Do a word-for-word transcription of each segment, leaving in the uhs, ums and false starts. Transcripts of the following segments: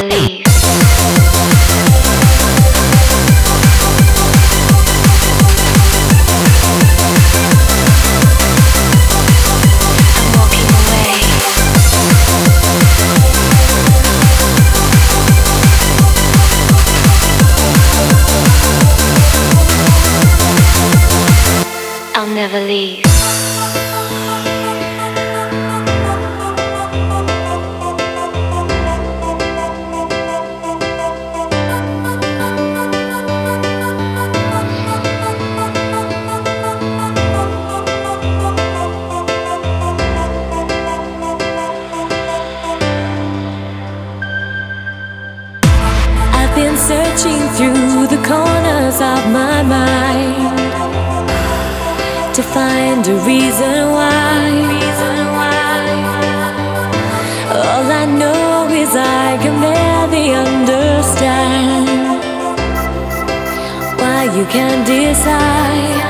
leave. I'll never leave. I've been searching through the corners of my mind to find a reason why. Reason why. All I know is I can barely understand why you can't decide.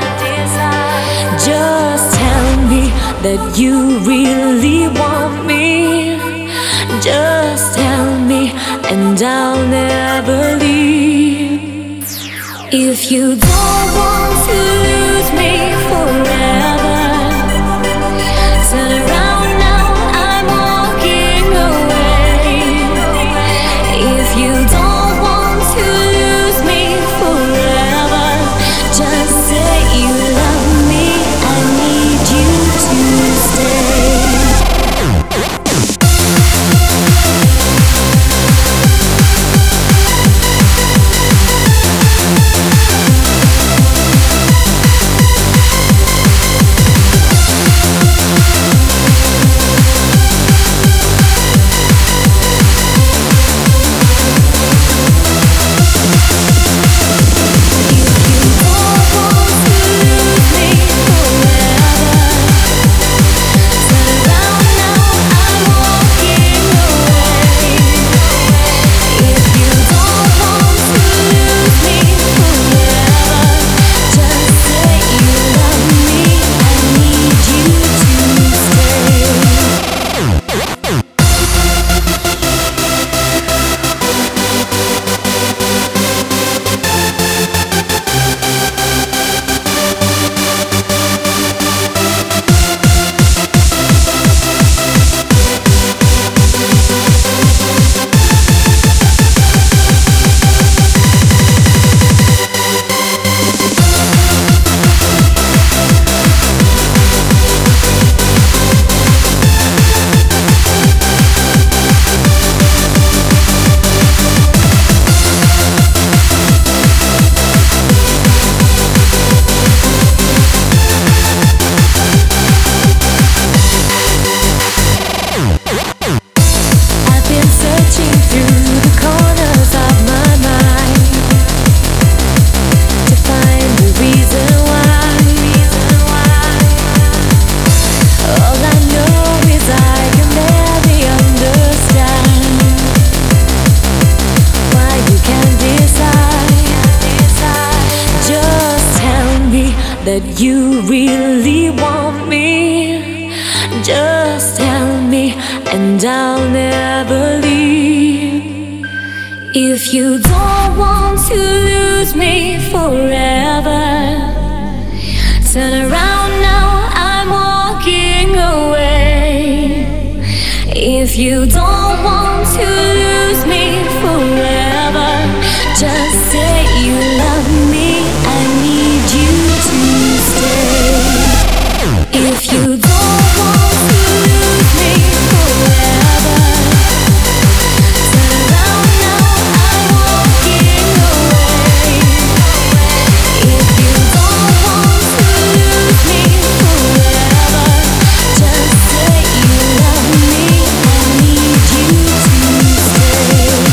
Just tell me that you really want me. Just tell me, and I'll never leave. If you don't want to lose me forever, turn around now, I'm walking away. If you don't want to lose me forever, just say you love me, I need you to stay. That you really want me. Just tell me, and I'll never leave. If you don't want to lose me forever, turn around now, I'm walking away. If you don't want to lose me forever, just say you love me, I need you to stay. If you don't want to lose me forever, turn around now, I'm walking away. If you don't want to lose me forever, just say you love me, I need you to stay.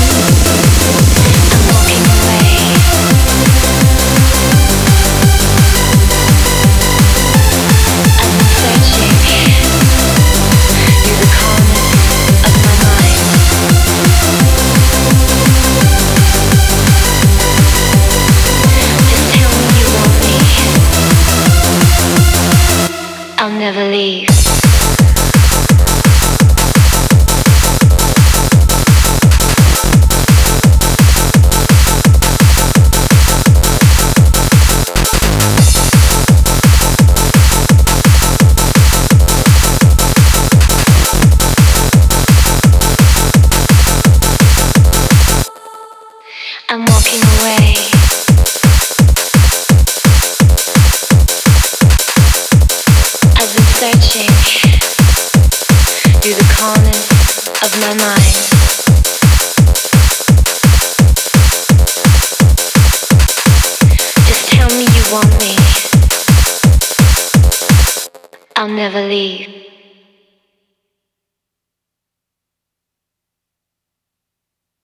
I'm walking away. I've been searching through the corners of my mind. Just tell me you want me. I'll never leave.